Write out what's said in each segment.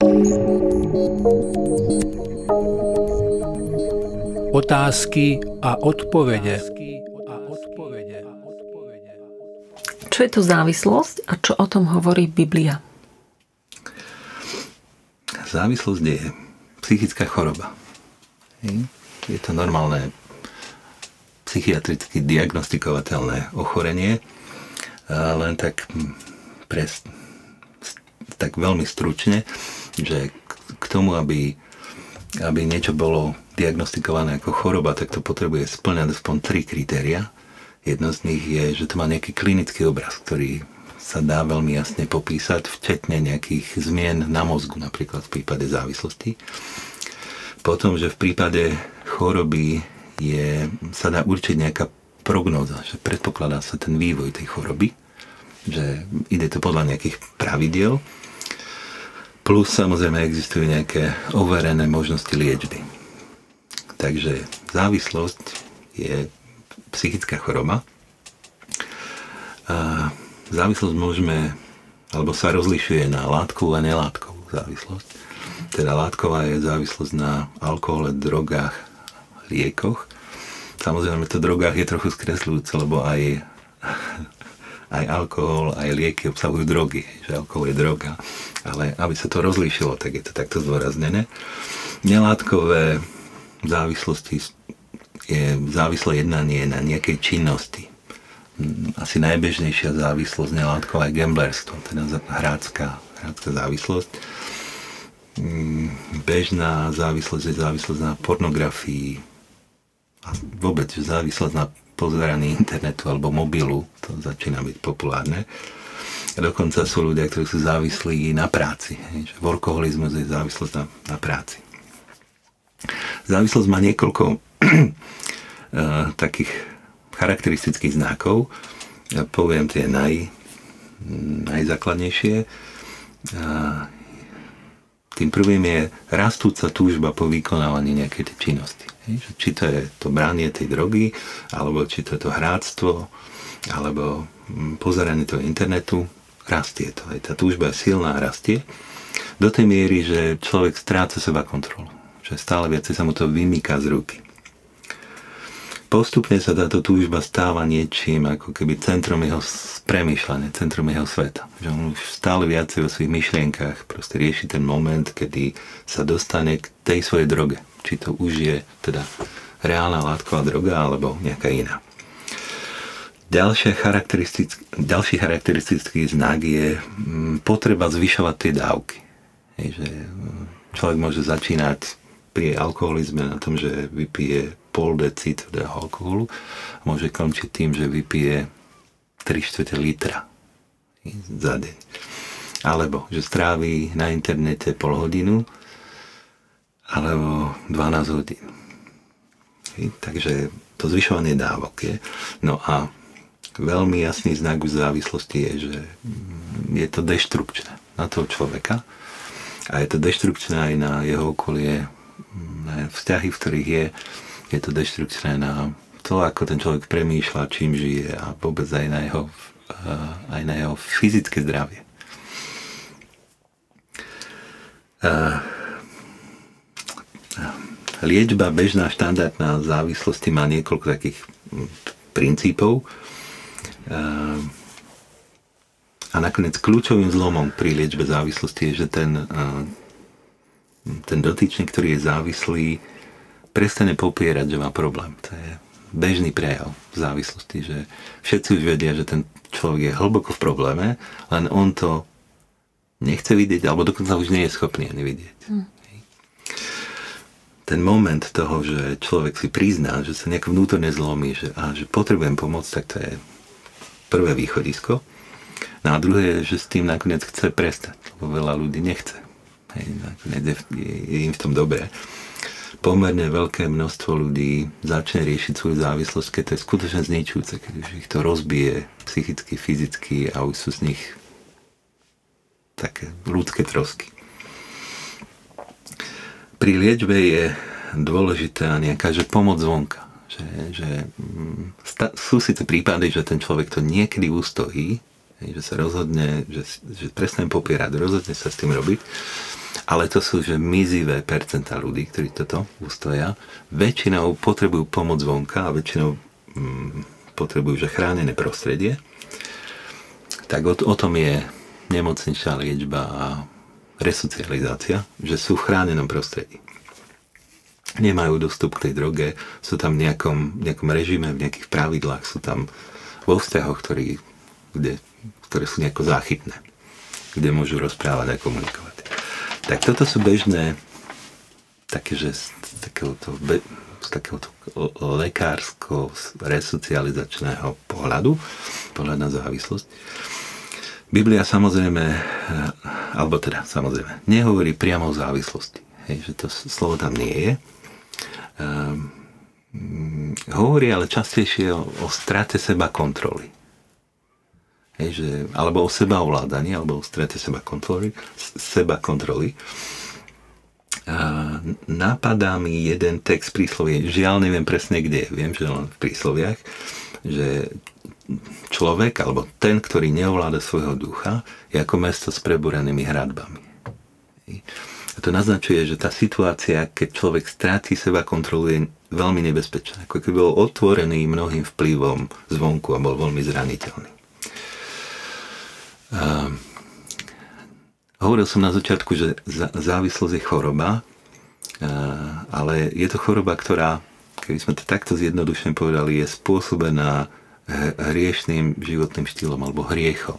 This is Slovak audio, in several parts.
Otázky a odpovede. Čo je to závislosť a čo o tom hovorí Biblia? Závislosť je psychická choroba. Je to normálne psychiatricky diagnostikovateľné ochorenie, len tak veľmi stručne, že k tomu, aby niečo bolo diagnostikované ako choroba, tak to potrebuje spĺňať aspoň 3 kritéria. Jedno z nich je, že to má nejaký klinický obraz, ktorý sa dá veľmi jasne popísať, včetne nejakých zmien na mozgu, napríklad v prípade závislosti. Potom, že v prípade choroby sa dá určiť nejaká prognóza, že predpokladá sa ten vývoj tej choroby, že ide to podľa nejakých pravidiel, plus samozrejme existujú nejaké overené možnosti liečby. Takže závislosť je psychická choroba. A závislosť alebo sa rozlišuje na látkovú a nelátkovú závislosť. Teda látková je závislosť na alkohole, drogách, liekoch. Samozrejme, to drogách je trochu skresľujúce, lebo aj alkohol, aj lieky obsahujú drogy, že alkohol je droga. Ale aby sa to rozlíšilo, tak je to takto zdôraznené. Nelátkové závislosti je závislé jednanie na nejakej činnosti. Asi najbežnejšia závislosť nelátková je gamblerstvo, teda hrácka závislosť. Bežná závislosť je závislosť na pornografii a vôbec závislosť na pozeraní internetu alebo mobilu, to začína byť populárne. A dokonca sú ľudia, ktorí sú závislí na práci. Workoholizmus je závislosť na práci. Závislosť má niekoľko takých charakteristických znakov. Ja poviem tie najzákladnejšie. Tým prvým je rastúca túžba po vykonávaní nejakej tej činnosti. Či to je to branie tej drogy, alebo či to je to hráctvo, alebo pozeranie toho internetu, rastie to. Tá túžba je silná a rastie. Do tej miery, že človek stráca seba kontrolu. Že stále viacej sa mu to vymýka z ruky. Postupne sa táto túžba stáva niečím ako keby centrom jeho premýšľania, centrom jeho sveta. Že on už stále viacej vo svojich myšlienkach proste rieši ten moment, kedy sa dostane k tej svojej droge. Či to už je teda reálna látková droga alebo nejaká iná. Ďalší charakteristický znak je potreba zvyšovať tie dávky. Že človek môže začínať pri alkoholizme na tom, že vypije pol decilitru alkoholu a môže končiť tým, že vypije 3/4 litra za deň. Alebo že strávi na internete pol hodinu alebo 12 hodín. Takže to zvyšovanie dávok je. No a veľmi jasný znak závislosti je, že je to deštrukčné na toho človeka a je to deštrukčné aj na jeho okolie, na vzťahy, v ktorých je to deštrukčné na to, ako ten človek premýšľa, čím žije a vôbec aj na jeho fyzické zdravie. Liečba bežná, štandardná závislosti má niekoľko takých princípov a nakoniec kľúčovým zlomom pri liečbe závislosti je, že ten dotyčný, ktorý je závislý, prestane popierať, že má problém. To je bežný prejav závislosti, že všetci už vedia, že ten človek je hlboko v probléme, len on to nechce vidieť, alebo dokonca už nie je schopný ani vidieť. Ten moment toho, že človek si prizná, že sa nejak vnútorne zlomí, že potrebujem pomôcť, tak to je prvé východisko. No a druhé je, že s tým nakoniec chce prestať, lebo veľa ľudí nechce. Nakoniec je im v tom dobré. Pomerne veľké množstvo ľudí začne riešiť svoju závislosť, keď to je skutočne zničujúce, keď už ich to rozbije psychicky, fyzicky a už sú z nich také ľudské trosky. Pri liečbe je dôležitá nejaká pomoc zvonka. Sú síce prípady, že ten človek to niekedy ustojí, že sa rozhodne, že prestane popierať, rozhodne sa s tým robiť, ale to sú že mizivé percentá ľudí, ktorí toto ustoja. Väčšinou potrebujú pomoc zvonka a väčšinou potrebujú že chránené prostredie. Tak o tom je nemocničná liečba a resocializácia, že sú v chránenom prostredí. Nemajú dostup k tej droge, sú tam v nejakom režime, v nejakých pravidlách, sú tam vo vzťahoch, ktoré sú nejako záchytné, kde môžu rozprávať a komunikovať. Tak toto sú bežné také, že z takéhoto lekársko-resocializačného pohľad na závislosť. Biblia samozrejme, nehovorí priamo o závislosti. Hej, že to slovo tam nie je. Hovorí ale častejšie o strate seba kontroly. Hej, alebo o sebaovládaní, alebo o strate seba kontroly. Napadá mi jeden text príslovie, žiaľ neviem presne kde, viem, že len v prísloviach, že človek, alebo ten, ktorý neovláda svojho ducha, je ako mesto s prebúranými hradbami. A to naznačuje, že tá situácia, keď človek stráti seba kontrolu, je veľmi nebezpečná. Ako keby bol otvorený mnohým vplyvom zvonku a bol veľmi zraniteľný. Hovoril som na začiatku, že závislosť je choroba, ale je to choroba, ktorá, keby sme to takto zjednodušene povedali, je spôsobená hriešným životným štýlom alebo hriechom.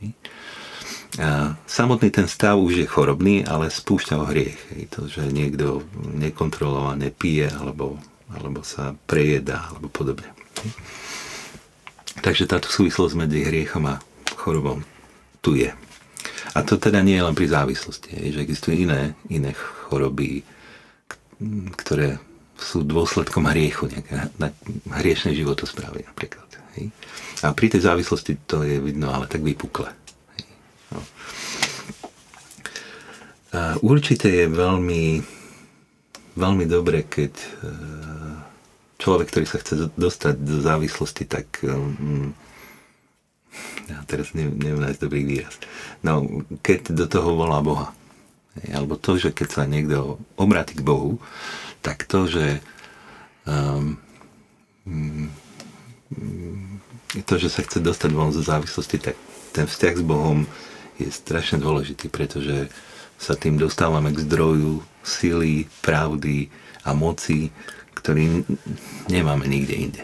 Samotný ten stav už je chorobný, ale spúšťa ho hriech. To, že niekto nekontrolovane pije alebo sa prejedá alebo podobne. Takže táto súvislosť medzi hriechom a chorobou tu je. A to teda nie je len pri závislosti, že existujú iné choroby, ktoré sú dôsledkom hriechu, nejaké hriešnej životosprávy napríklad. A pri tej závislosti to je vidno, ale tak vypukle. No. Určite je veľmi, veľmi dobre, keď človek, ktorý sa chce dostať do závislosti, tak ja teraz neviem nájsť dobrý výraz. No, keď do toho volá Boha. Alebo to, že keď sa niekto obráti k Bohu, tak to, že sa chce dostať von zo závislosti, tak ten vzťah s Bohom je strašne dôležitý, pretože sa tým dostávame k zdroju sily, pravdy a moci, ktorý nemáme nikde inde.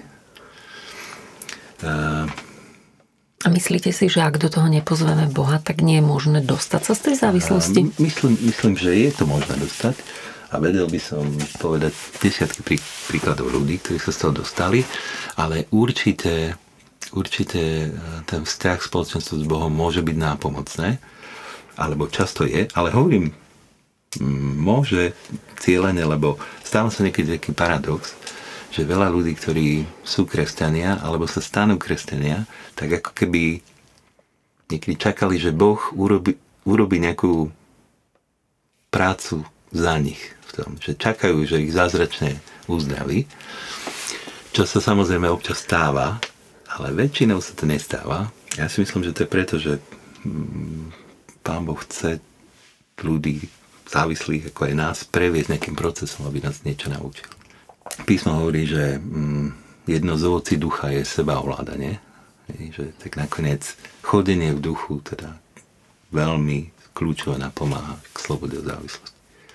A myslíte si, že ak do toho nepozveme Boha, tak nie je možné dostať sa z tej závislosti? Myslím, že je to možné dostať. A vedel by som povedať desiatky príkladov ľudí, ktorí sa z toho dostali, ale určite ten vzťah spoločenstva s Bohom môže byť nápomocné, alebo často je, ale hovorím, môže cieľene, lebo stáva sa niekedy taký paradox, že veľa ľudí, ktorí sú kresťania, alebo sa stanú kresťania, tak ako keby niekedy čakali, že Boh urobí nejakú prácu za nich v tom, že čakajú, že ich zázračne uzdraví, čo sa samozrejme občas stáva, ale väčšinou sa to nestáva. Ja si myslím, že to je preto, že Pán Boh chce ľudí závislých, ako aj nás, previesť nejakým procesom, aby nás niečo naučil. Písmo hovorí, že jedno z ovocí ducha je sebaovládanie, že tak nakoniec chodenie v duchu teda veľmi kľúčovo napomáha k slobode od závislosti.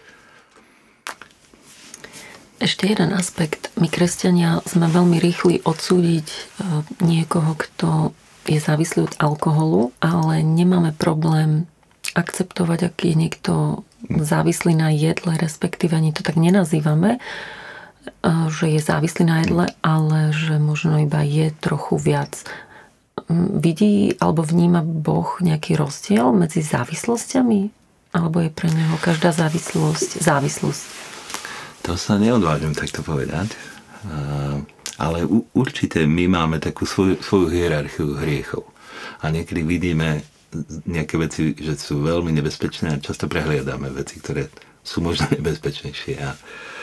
Ešte jeden aspekt. My, kresťania, sme veľmi rýchli odsúdiť niekoho, kto je závislý od alkoholu, ale nemáme problém akceptovať, ak je niekto závislý na jedle, respektíve ani to tak nenazývame, že je závislý na jedle, ale že možno iba je trochu viac. Vidí alebo vníma Boh nejaký rozdiel medzi závislosťami? Alebo je pre neho každá závislosť? To sa neodvážim takto povedať, ale určite my máme takú svoju hierarchiu hriechov. A niekedy vidíme nejaké veci, že sú veľmi nebezpečné a často prehliadame veci, ktoré sú možno nebezpečnejšie a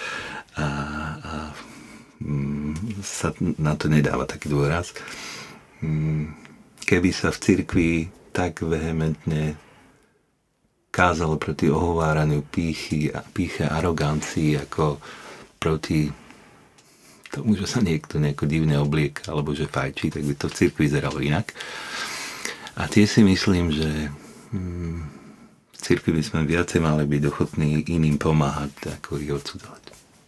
sa na to nedáva taký dôraz. Keby sa v cirkvi tak vehementne k kázalo proti ohováraniu pýchy a arogancii, ako proti tomu, že sa niekto nejako divne oblieka alebo že fajčí, tak by to v cirkvi vyzeralo inak. A tie si myslím, že v cirkvi by sme viacej mali byť ochotní iným pomáhať, ako ich odsudzovať.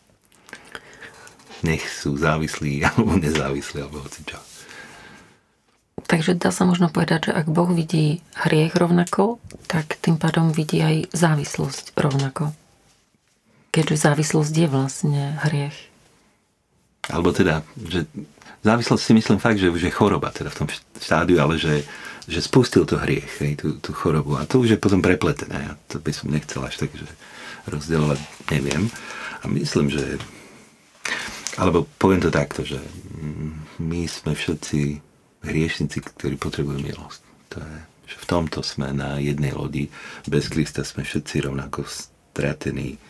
Nech sú závislí alebo nezávislí, alebo hocičo. Takže dá sa možno povedať, že ak Boh vidí hriech rovnako, tak tým pádom vidí aj závislosť rovnako. Keďže závislosť je vlastne hriech. Alebo teda, že závislosť si myslím fakt, že už je choroba teda v tom štádiu, ale že spustil to hriech, tú chorobu. A to už je potom prepletené. To by som nechcel až tak, že rozdielovať neviem. A myslím, že alebo poviem to takto, že my sme všetci hriešnici, ktorí potrebujú milosť. To je, že v tomto sme na jednej lodi. Bez Krista sme všetci rovnako stratení